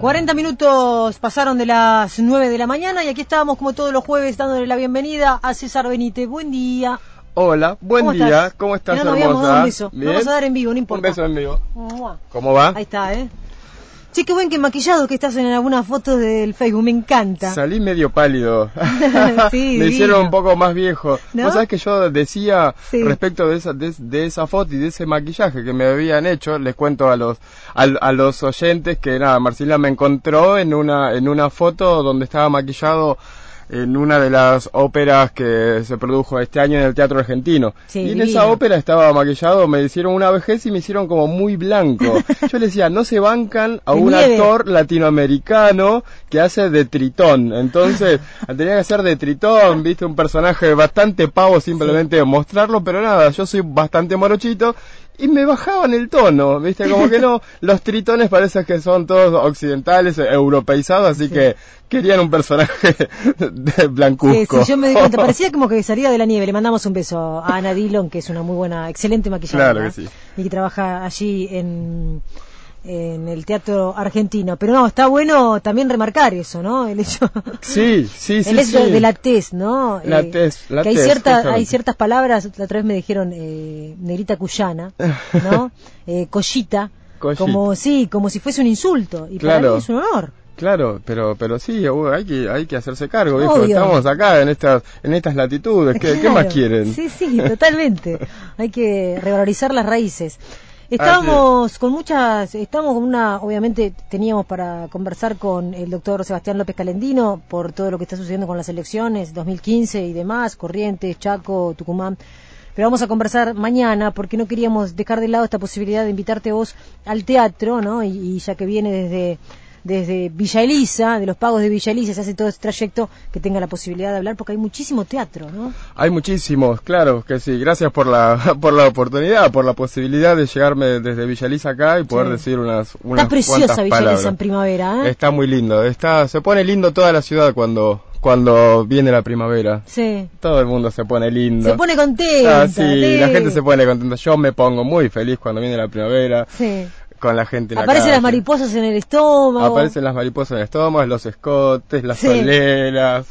40 minutos pasaron de las 9 de la mañana y aquí estábamos como todos los jueves dándole la bienvenida a César Benítez. Buen día. Hola, buen día. ¿Cómo estás, hermosa? Habíamos dado un beso. ¿Bien? Vamos a dar en vivo, no importa. Un beso en vivo. ¿Cómo va? Ahí está, Che, qué buen que maquillado que estás en algunas fotos del Facebook, me encanta. Salí medio pálido. Sí, me hicieron un poco más viejo. ¿No? Vos sabés que yo decía Sí. respecto de esa foto y de ese maquillaje que me habían hecho, les cuento a los oyentes que nada, Marcela me encontró en una foto donde estaba maquillado en una de las óperas que se produjo este año en el Teatro Argentino. Sí, y en divino. esa ópera estaba maquillado, me hicieron una vejez y me hicieron como muy blanco. Yo le decía, no se bancan a De un nieve. actor latinoamericano que hace de Tritón. Entonces, tenía que ser de Tritón, viste, un personaje bastante pavo simplemente mostrarlo, pero nada, yo soy bastante morochito. Y me bajaban el tono, ¿viste? Como que no, los tritones parece que son todos occidentales, europeizados, así que querían un personaje de blancuzco. Sí, yo me di cuenta, parecía como que salía de la nieve. Le mandamos un beso a Ana Dillon, que es una muy buena, excelente maquilladora. Claro que sí. Y que trabaja allí en el Teatro Argentino. Pero no, está bueno también remarcar eso, ¿no? El hecho... Sí. El hecho de la tez, ¿no? La tez, que hay hay ciertas palabras, la otra vez me dijeron negrita cuyana, ¿no? Collita, como si fuese un insulto, y claro. para mí es un honor. Claro, pero sí, hay que hacerse cargo, viejo. Obvio. Estamos acá en estas latitudes, ¿qué Claro. más quieren? Sí, totalmente. Hay que revalorizar las raíces. Estamos con obviamente teníamos para conversar con el doctor Sebastián López Calendino por todo lo que está sucediendo con las elecciones 2015 y demás, Corrientes, Chaco, Tucumán. Pero vamos a conversar mañana porque no queríamos dejar de lado esta posibilidad de invitarte vos al teatro, ¿no? Y ya que viene desde Villa Elisa, de los pagos de Villa Elisa, se hace todo este trayecto, que tenga la posibilidad de hablar, porque hay muchísimo teatro, ¿no? Hay muchísimos, claro que sí. Gracias por la oportunidad, por la posibilidad de llegarme desde Villa Elisa acá y poder decir unas Está preciosa cuantas Villa palabras. Elisa en primavera, ¿eh? Está muy lindo, se pone lindo toda la ciudad cuando viene la primavera. Sí. Todo el mundo se pone lindo. Se pone contenta. Sí, la gente se pone contenta. Yo me pongo muy feliz cuando viene la primavera. Sí. Con la gente en la Aparecen calle. las mariposas en el estómago. Aparecen las mariposas en el estómago, los escotes, las soleras.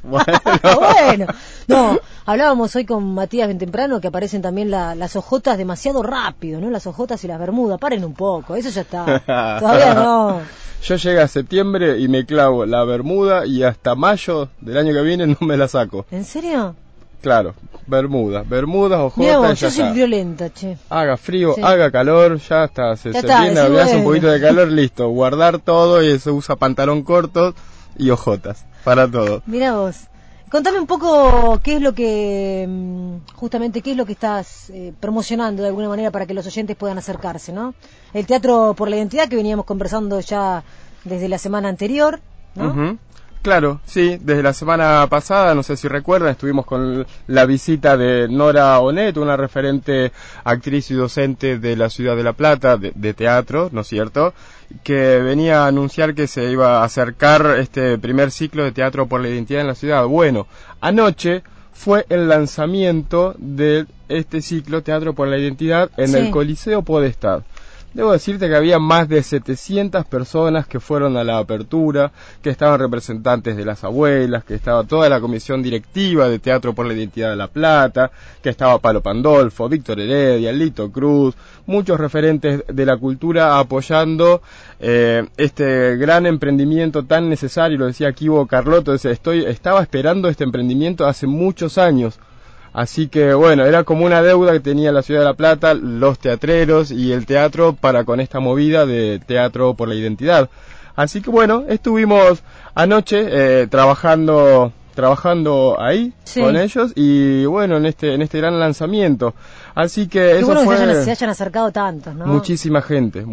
Bueno, no, hablábamos hoy con Matías bien temprano que aparecen también las ojotas demasiado rápido, ¿no? Las ojotas y las bermudas, paren un poco, eso ya está. Todavía no. Yo llego a septiembre y me clavo la bermuda y hasta mayo del año que viene no me la saco. ¿En serio? Claro, bermudas, ojotas. Mirá vos, ya yo soy está. violenta, che. Haga frío, Sí. haga calor, ya está. Se está, viene, sí, me hace un bueno. poquito de calor, listo. Guardar todo y se usa pantalón corto y ojotas, para todo. Mirá vos. Contame un poco qué es lo que, justamente, qué es lo que estás promocionando de alguna manera para que los oyentes puedan acercarse, ¿no? El Teatro por la Identidad, que veníamos conversando ya desde la semana anterior, ¿no? Uh-huh. Claro, sí, desde la semana pasada, no sé si recuerdan, estuvimos con la visita de Nora Onet, una referente actriz y docente de la ciudad de La Plata, de teatro, ¿no es cierto?, que venía a anunciar que se iba a acercar este primer ciclo de Teatro por la Identidad en la ciudad. Bueno, anoche fue el lanzamiento de este ciclo Teatro por la Identidad en el Coliseo Podestá. Debo decirte que había más de 700 personas que fueron a la apertura, que estaban representantes de las abuelas, que estaba toda la comisión directiva de Teatro por la Identidad de La Plata, que estaba Palo Pandolfo, Víctor Heredia, Lito Cruz, muchos referentes de la cultura apoyando este gran emprendimiento tan necesario. Lo decía Kibo Carlotto, estaba esperando este emprendimiento hace muchos años. Así que bueno, era como una deuda que tenía la ciudad de La Plata, los teatreros y el teatro para con esta movida de Teatro por la Identidad. Así que bueno, estuvimos anoche trabajando ahí con ellos y bueno, en este gran lanzamiento. Así que qué eso bueno fue... que se hayan acercado tantos, ¿no? Muchísima gente,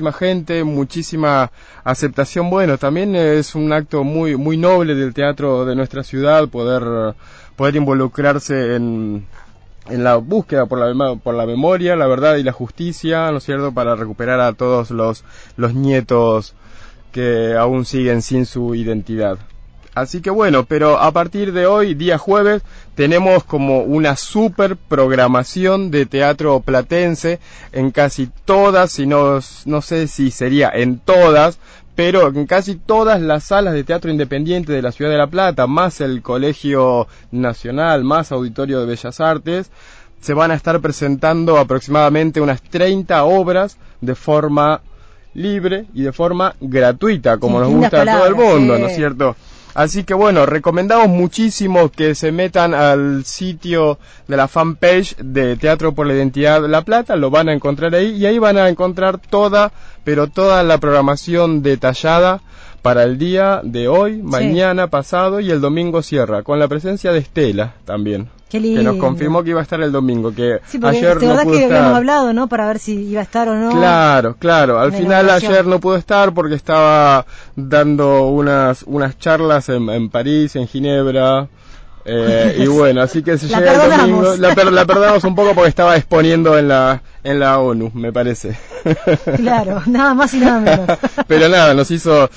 muchísima aceptación. Bueno, también es un acto muy noble del teatro de nuestra ciudad poder involucrarse en la búsqueda por la memoria, la verdad y la justicia, ¿no es cierto?, para recuperar a todos los nietos que aún siguen sin su identidad. Así que bueno, pero a partir de hoy, día jueves, tenemos como una super programación de teatro platense en casi todas, si no sé si sería en todas, pero en casi todas las salas de teatro independiente de la Ciudad de La Plata, más el Colegio Nacional, más Auditorio de Bellas Artes, se van a estar presentando aproximadamente unas 30 obras de forma libre y de forma gratuita, como nos gusta a todo el mundo, ¿no es cierto? Así que bueno, recomendamos muchísimo que se metan al sitio de la fanpage de Teatro por la Identidad de La Plata, lo van a encontrar ahí, y ahí van a encontrar toda la programación detallada para el día de hoy, mañana, pasado, y el domingo cierra, con la presencia de Estela también. Qué lindo. Que nos confirmó que iba a estar el domingo, que sí, porque ayer de no verdad pudo que estar. habíamos hablado, ¿no? Para ver si iba a estar o no. Claro. Al final ayer no pudo estar porque estaba dando unas charlas en París, en Ginebra. Y bueno, así que se llega el domingo. La perdonamos un poco porque estaba exponiendo en la ONU, me parece. Claro, nada más y nada menos. Pero nada, nos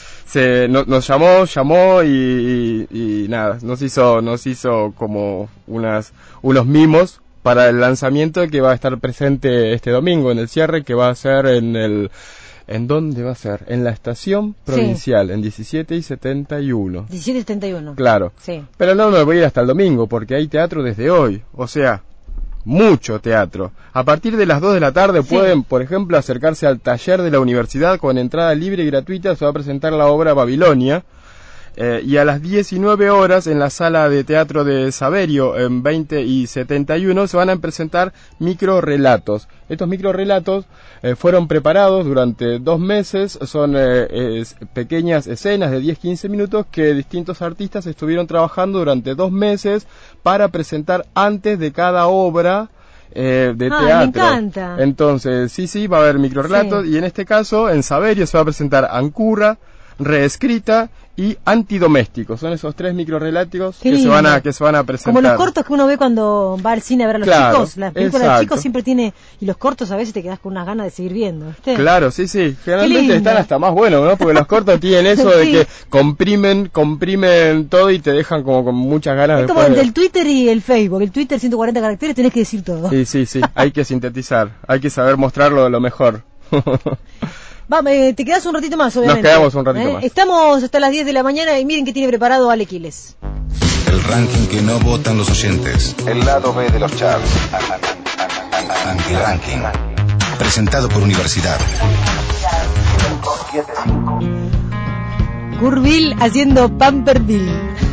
llamó y nada, nos hizo como unos mimos para el lanzamiento que va a estar presente este domingo en el cierre, que va a ser ¿en dónde va a ser? En la estación provincial, sí. En 17 y 71. 17 y 71. Claro. Sí. Pero no me voy a ir hasta el domingo, porque hay teatro desde hoy. O sea, mucho teatro. A partir de las 2 de la tarde pueden, por ejemplo, acercarse al taller de la universidad con entrada libre y gratuita. Se va a presentar la obra Babilonia. Y a las 19 horas en la sala de teatro de Saverio, en 20 y 71, se van a presentar microrelatos. Estos microrelatos fueron preparados durante 2 meses, son pequeñas escenas de 10-15 minutos que distintos artistas estuvieron trabajando durante 2 meses para presentar antes de cada obra de teatro. Me encanta. Entonces, sí, va a haber microrelatos, y en este caso, en Saverio se va a presentar Ancurra, Reescrita y Antidomésticos. Son esos 3 microrelatos que se van a presentar. Como los cortos que uno ve cuando va al cine a ver a los chicos. Las películas de los chicos siempre tiene, y los cortos a veces te quedas con unas ganas de seguir viendo, ¿viste? Claro, sí. Generalmente están hasta más buenos, ¿no? Porque los cortos tienen eso de que comprimen todo y te dejan como con muchas ganas. Es como entre el Twitter y el Facebook. El Twitter 140 caracteres, tenés que decir todo. Sí. Hay que sintetizar. Hay que saber mostrarlo lo mejor. Te quedas un ratito más, obviamente. Nos quedamos un ratito más. Estamos hasta las 10 de la mañana y miren qué tiene preparado Ale Quiles. El ranking que no votan los oyentes. El lado B de los charts. Anti-ranking. Presentado por Universidad. Curville haciendo Pamperville.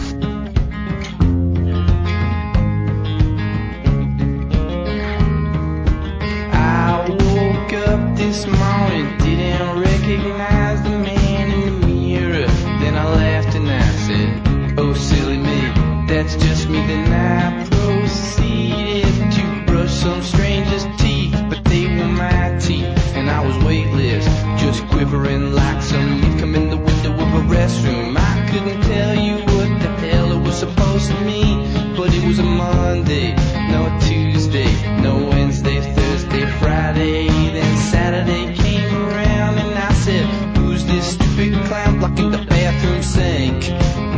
This morning didn't recognize the man in the mirror. Then I laughed and I said, oh silly me, that's just me. Then I proceeded to brush some stranger's teeth, but they were my teeth, and I was weightless, just quivering like some leaf come in the window of a restroom. I couldn't tell you what the hell it was supposed to mean, but it was a Monday, no Tuesday, no Wednesday, Thursday, Friday. Then Saturday came around and I said, who's this stupid clown blocking the bathroom sink?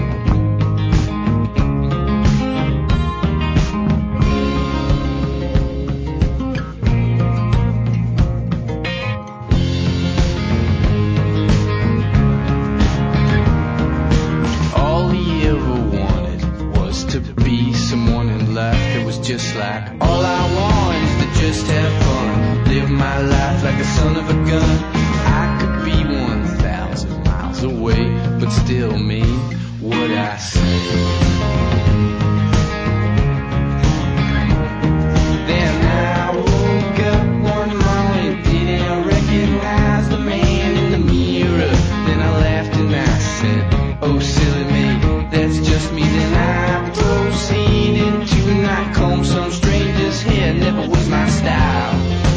All he ever wanted was to be someone in life that was just like all I want is to just have fun, live my life like a son of a gun. I could be 1,000 miles away, but still mean what I say. Then I woke up one morning, didn't recognize the man in the mirror. Then I laughed and I said, oh silly me, that's just me. Then I proceeded to not comb some stranger's hair, never was my style.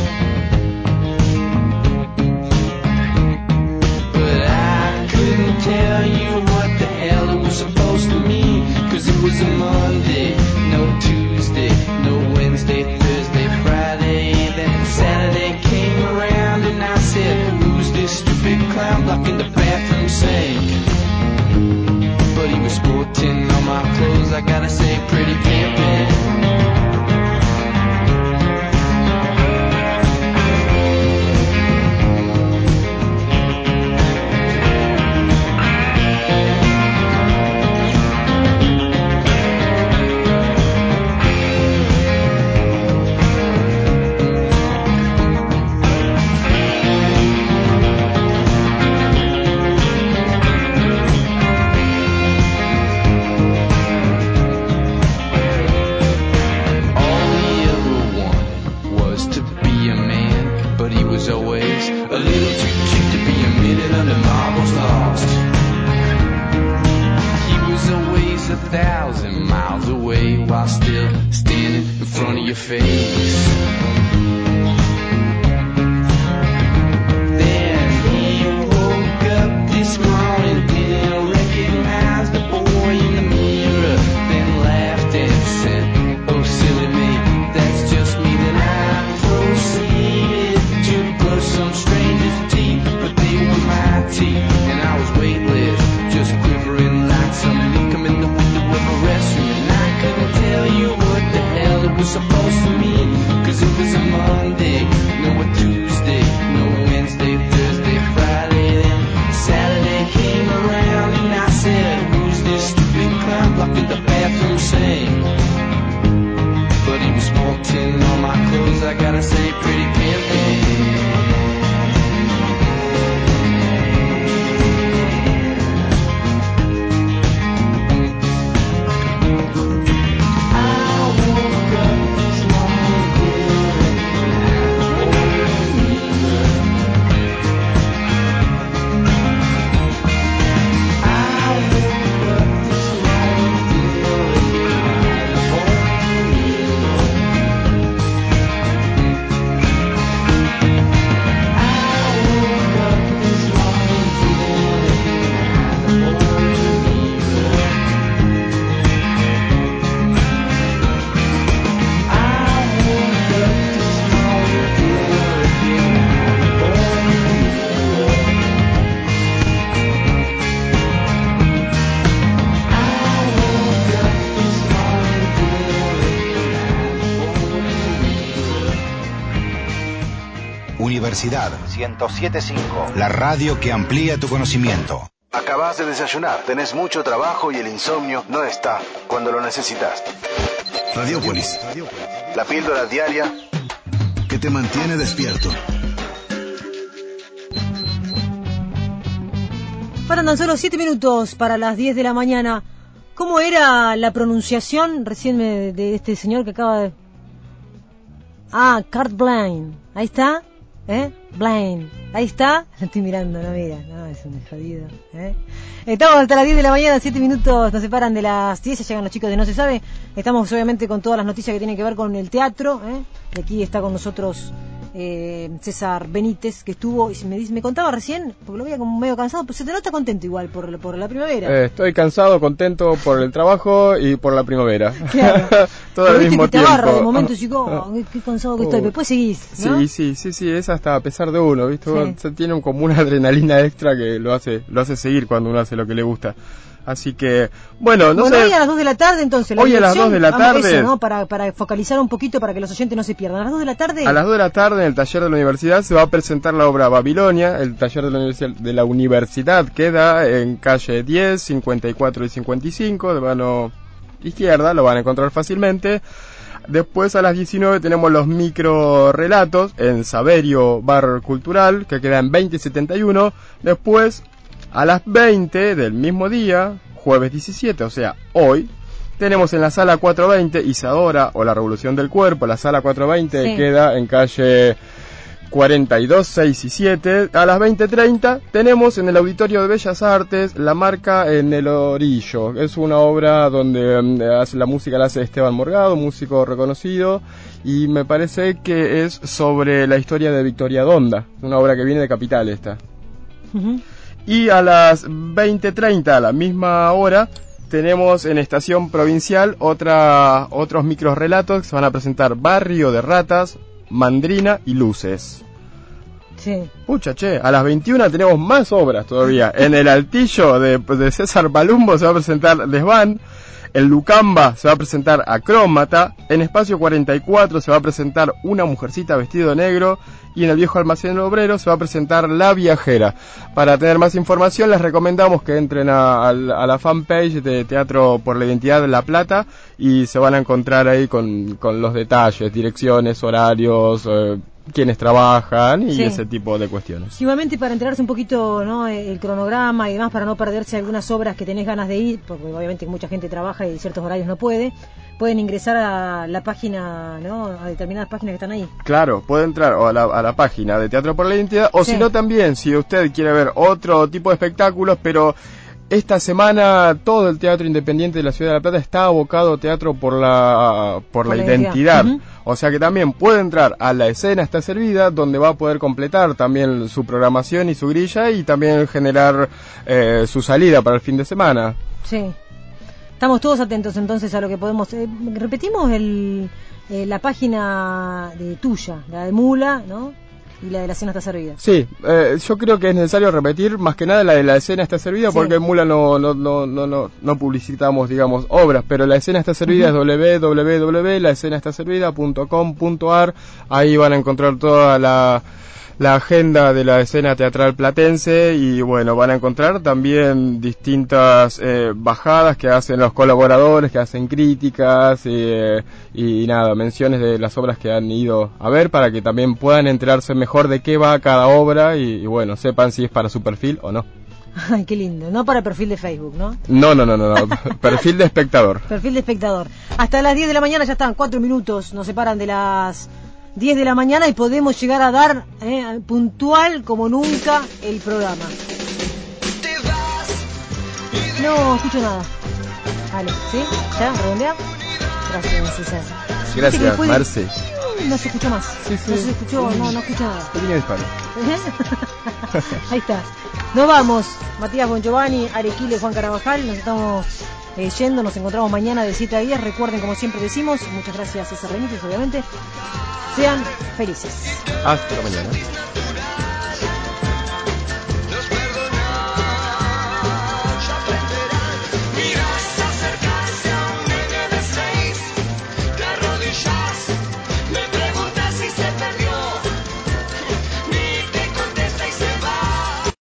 But I couldn't tell you what the hell it was supposed to mean, 'cause it was a Monday, no Tuesday, no Wednesday, Thursday, Friday. Then Saturday came around and I said, who's this stupid clown blocking the bathroom sink? But he was sporting all my clothes, I gotta say, pretty pimpin'. marbles lost. He was always 1,000 miles away while still standing in front of your face. Then he woke up this morning, didn't recognize the boy in the mirror, then laughed and said, "Oh silly me, that's just me." Then I proceeded to brush some stranger's teeth, but they were my teeth, and I was weightless, just quivering like some come in the window of a restroom, and I couldn't tell you what the hell it was supposed to mean, 'cause it was a Monday, no a Tuesday, no Wednesday, Thursday, Friday, then Saturday came around, and I said, "Who's this stupid clown blocking the bathroom saying?" But he was walking on my clothes, I gotta say, pretty pimpin'. Universidad 107.5, la radio que amplía tu conocimiento. Acabás de desayunar, tenés mucho trabajo y el insomnio no está cuando lo necesitas. Radiópolis, la píldora diaria que te mantiene despierto. Faltan tan solo 7 minutos para las 10 de la mañana. ¿Cómo era la pronunciación recién de este señor que acaba de... Carte Blanche. Ahí está. Blaine, ahí está. Lo estoy mirando, no mira, no, es un jodido. Estamos hasta las 10 de la mañana, 7 minutos nos separan de las 10, ya llegan los chicos de No Se Sabe. Estamos obviamente con todas las noticias que tienen que ver con el teatro. Y aquí está con nosotros César Benítez, que estuvo y me contaba recién, porque lo veía como medio cansado, pero se te nota contento igual por la primavera. Estoy cansado, contento por el trabajo y por la primavera. Claro. Todo al mismo te tiempo. agarra de momento, chico, qué cansado que estoy, pero después seguís, ¿no? Sí, es hasta a pesar de uno, ¿viste? Sí. Se tiene como una adrenalina extra que lo hace seguir cuando uno hace lo que le gusta. Así que, bueno, no sé. Hoy a las 2 de la tarde, entonces. Hoy a las 2 de la tarde. Eso, ¿no? Para focalizar un poquito, para que los oyentes no se pierdan. A las 2 de la tarde. A las 2 de la tarde, en el taller de la universidad, se va a presentar la obra Babilonia. El taller de la universidad queda en calle 10, 54 y 55, de mano izquierda, lo van a encontrar fácilmente. Después a las 19 tenemos los micro relatos en Saverio Bar Cultural, que queda en 20 y 71. Después, a las 20 del mismo día, jueves 17, o sea, hoy, tenemos en la sala 420 Isadora o la Revolución del Cuerpo. La sala 420 sí. Queda en calle 42, 6 y 7. A las 20:30 tenemos en el Auditorio de Bellas Artes La Marca en el Orillo. Es una obra donde la música la hace Esteban Morgado, músico reconocido, y me parece que es sobre la historia de Victoria Donda, una obra que viene de Capital esta. Uh-huh. Y a las 20:30, a la misma hora, tenemos en Estación Provincial otros microrelatos que se van a presentar: Barrio de Ratas, Mandrina y Luces. Sí. Pucha, che, a las 21 tenemos más obras todavía. En el Altillo de César Palumbo se va a presentar Desván. En Lucamba se va a presentar Acrómata. En Espacio 44 se va a presentar Una mujercita vestido de negro. Y en el Viejo Almacén Obrero se va a presentar La Viajera. Para tener más información les recomendamos que entren a la fanpage de Teatro por la Identidad de La Plata y se van a encontrar ahí con los detalles, direcciones, horarios, quienes trabajan y Sí. ese tipo de cuestiones. Igualmente, para enterarse un poquito, ¿no?, el cronograma y demás, para no perderse algunas obras que tenés ganas de ir, porque obviamente mucha gente trabaja y ciertos horarios no puede, pueden ingresar a la página, ¿no?, a determinadas páginas que están ahí. Claro, puede entrar o a la página de Teatro por la Identidad, o Sí. si no también, si usted quiere ver otro tipo de espectáculos, pero esta semana todo el teatro independiente de la Ciudad de La Plata está abocado a teatro por la identidad. Ujú. O sea que también puede entrar a La Escena Está Servida, donde va a poder completar también su programación y su grilla y también generar su salida para el fin de semana. Sí. Estamos todos atentos entonces a lo que podemos... repetimos la página de tuya, la de Mula, ¿no?, y la de La Escena Está Servida. Sí, yo creo que es necesario repetir más que nada la de La Escena Está Servida, Sí. porque en Mula no publicitamos, digamos, obras, pero La Escena Está Servida es www.laescenaestaservida.com.ar. Ahí van a encontrar toda la agenda de la escena teatral platense y bueno, van a encontrar también distintas bajadas que hacen los colaboradores, que hacen críticas y nada, menciones de las obras que han ido a ver para que también puedan enterarse mejor de qué va cada obra y bueno, sepan si es para su perfil o no. Ay, qué lindo. No para perfil de Facebook, ¿no? No, perfil de espectador. Perfil de espectador. Hasta las 10 de la mañana ya están, 4 minutos nos separan de las 10 de la mañana y podemos llegar a dar puntual como nunca el programa. No escucho nada. Vale, ¿sí? ¿Ya? ¿Redondea? Gracias, César. Gracias, Después de- Marce. No se escuchó más. Sí, sí. No se escuchó, no escucho nada. Pequeño disparo. Ahí está. Nos vamos. Matías Bongiovanni, Arequile, Juan Carabajal. Nos estamos yendo. Nos encontramos mañana de 7 a 10. Recuerden, como siempre decimos, muchas gracias César Benítez, obviamente. Sean felices. Hasta mañana.